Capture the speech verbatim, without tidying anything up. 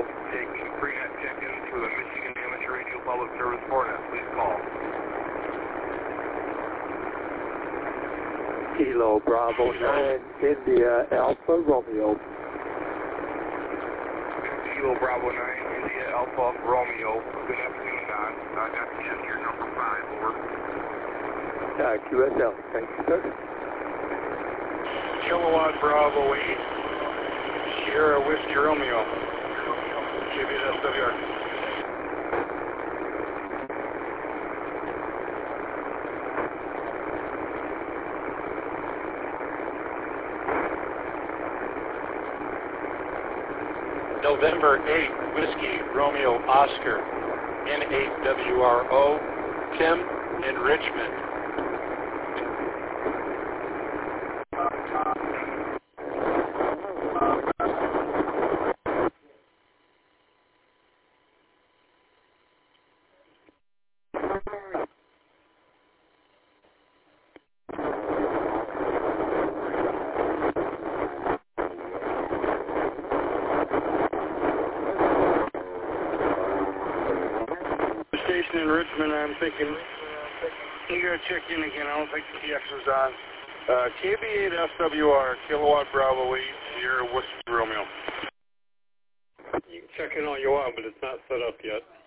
Romeo, taking pre-net check-ins for the Michigan Amateur Radio Public Service four net. Please call. Kilo Bravo nine, India Alpha Romeo. Kilo Bravo nine, India Alpha Romeo. Good afternoon, Don. Uh, got the answer number five, over. Uh, Q S L, thank you, sir. Kilowatt Bravo eight, Sierra Whiskey Romeo. K B S W R. November eighth, Whiskey Romeo Oscar, N eight W R O, Tim in Richmond. In Richmond, I'm thinking you gotta check in again. I don't think the T X was on. Uh, K B eight S W R, Kilowatt Bravo eight, Sierra Whiskey Romeo. You can check in all you want, but it's not set up yet.